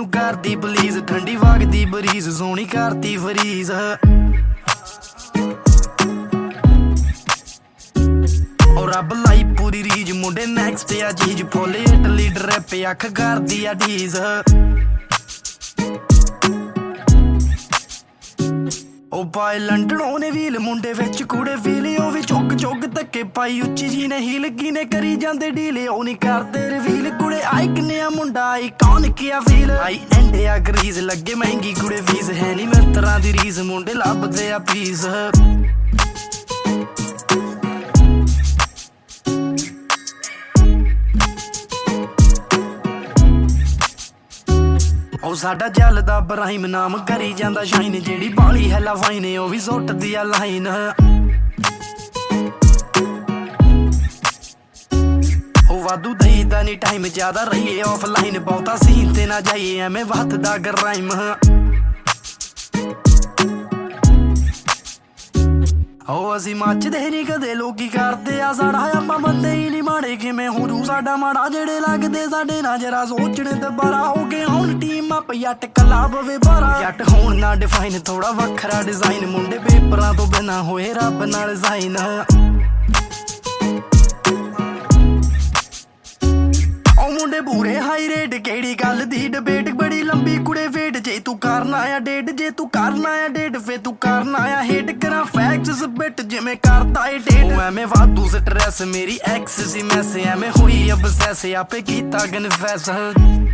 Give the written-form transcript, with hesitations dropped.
मैनू करदी प्लीज ठंडी वगदी बरीज सोहनी करती फरीज और रब लाई पूरी रीज मुंडे नैक्सट आ चीज फुल इटली ड्रिप अख करदी आ डीज ओ पाए लंडन ओने व्हील मुंडे विच कूड़े फील ओ भी चुग चुग धक्के पाई उच्ची जी ने हील कीने करी जांदे डील ओ नहीं करदे रिवील कुड़े आई कन्या मुंडा आई कौन किया फील आई एंडे आ ग्रीज लगे महंगी कुड़े फीस है नहीं मित्रा दी रीज मुंडे लभदे आ पीस साडा जलदा बराहिम नाम करी जांदा शाइन जेड़ी बाली हैला फाइन ओ भी सुटदी आ लाइन ओ वादू दईदा नी टाइम ज्यादा रहिए ऑफलाइन बहुता सीन ते ना जाइए एवें वधदा गराइम ओ असी मचदे नी कदे लोकी करदे आ साड़ा आपां बंदे ही नी माड़े किवें हो जू साडा माड़ा जेड़े लगदे साडे ना जरा सोचने दुबारा हो गए हुण टीम अप जट कलाब वे बारा जट होण ना डिफाइन थोड़ा वखरा डिजाइन मुंडे पेपरां तो बिना होए रब नाल साइन मुंडे पूरे हाई रेट केड़ी गल दी डिबेट बड़ी लंबी कुड़े वेट जे तू करना आ डेट जे तू करना आ डेट फे तू करना आ हेट करा फैक्ट्स बिट जिवें करदा ए डेट एवें वाधू स्ट्रेस मेरी एक्स सी मैस एवें हुई अबसैस आपे कीता कन्फेस